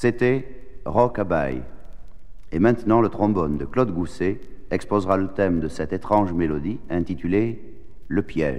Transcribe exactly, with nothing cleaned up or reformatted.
C'était Rock-a-Bye. Et maintenant, le trombone de Claude Gousset exposera le thème de cette étrange mélodie intitulée « Le piège ».